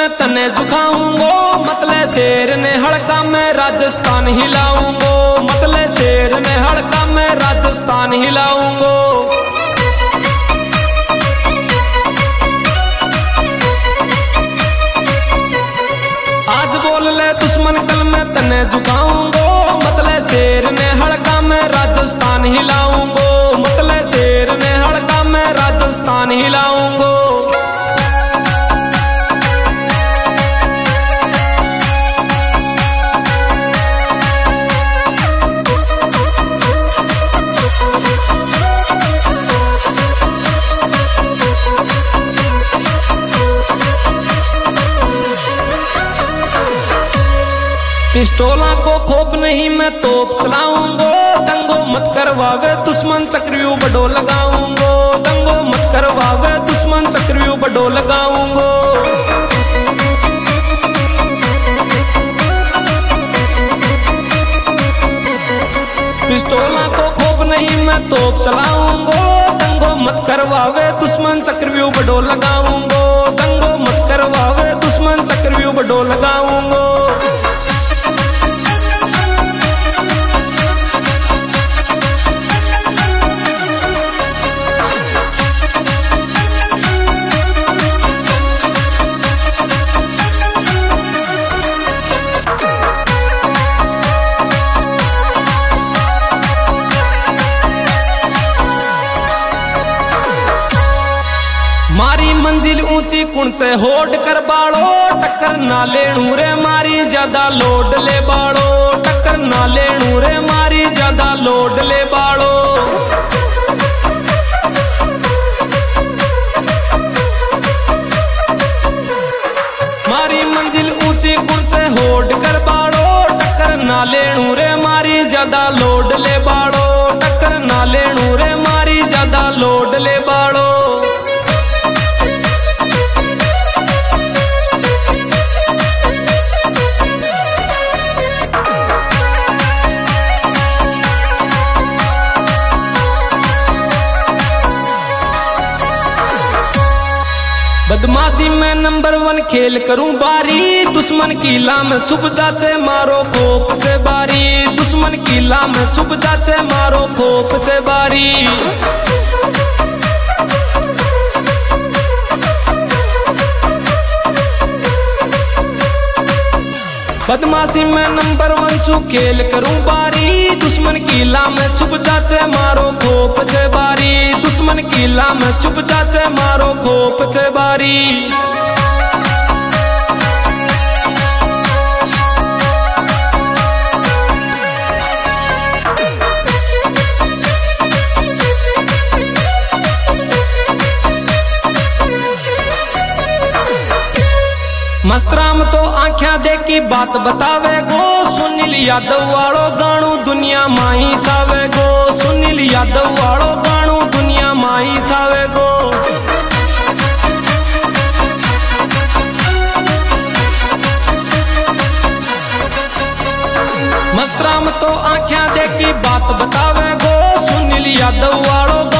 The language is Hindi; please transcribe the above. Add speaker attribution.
Speaker 1: में तने झुकाऊंगो, मतले शेर ने हड़का में राजस्थान हिलाऊंगो, मतले शेर ने हड़का में राजस्थान हिलाऊंगो। आज बोल ले दुश्मन कल में तने झुकाऊंगो, मतले शेर ने हड़का में राजस्थान हिलाऊंगो, मतले शेर ने हड़का में राजस्थान हिलाऊंगो। पिस्टोला को खोप नहीं मैं तोप चलाऊंगो, दंगो मत करवावे दुश्मन चक्रव्यूह बड़ो लगाऊंगो, दंगो मत करवावे दुश्मन चक्रव्यूह बड़ो लगाऊंगो। पिस्टोला को खोप नहीं मैं तोप चलाऊंगो, दंगो मत करवावे दुश्मन चक्रव्यूह बड़ो लगाऊंगो, दंगो मत करवावे दुश्मन चक्रव्यूह बड़ो लगाऊंगो। मारी मंजिल ऊंची कुण से होड़ कर बाड़ो, टक्कर ना लेणू रे मारी ज्यादा लोड ले बाड़ो, टक्कर ना लेणू रे मारी ज्यादा लोड ले बाड़ो। मारी मंजिल ऊंची कुण से होड़ कर बाड़ो, टक्कर ना लेणू रे मारी ज्यादा लोड ले बाड़ो, टक्कर ना लेणू रे मारी ज्यादा लोड ले बाड़ो। बदमाशी में नंबर 1 खेल करूं बारी, दुश्मन की लाम छुप जाचे मारो खोप से बारी, दुश्मन की लाम छुप जाचे मारो खोप से बारी। बदमाशी में नंबर 1 छू खेल करूं बारी, दुश्मन की लाम छुप जाचे मारो खोप से बारी, दुश्मन की लाम छुप जाचे मारो खोप से बारी। मस्तराम तो आँख्या दे की बात बतावे गो, सुनील यादव वालो गाणु दुनिया माही छावे गो, सुनील यादव वालो गाणु दुनिया माही छावे गो। मस्तराम तो आँख्या दे की बात बतावे गो, सुनील यादव वालो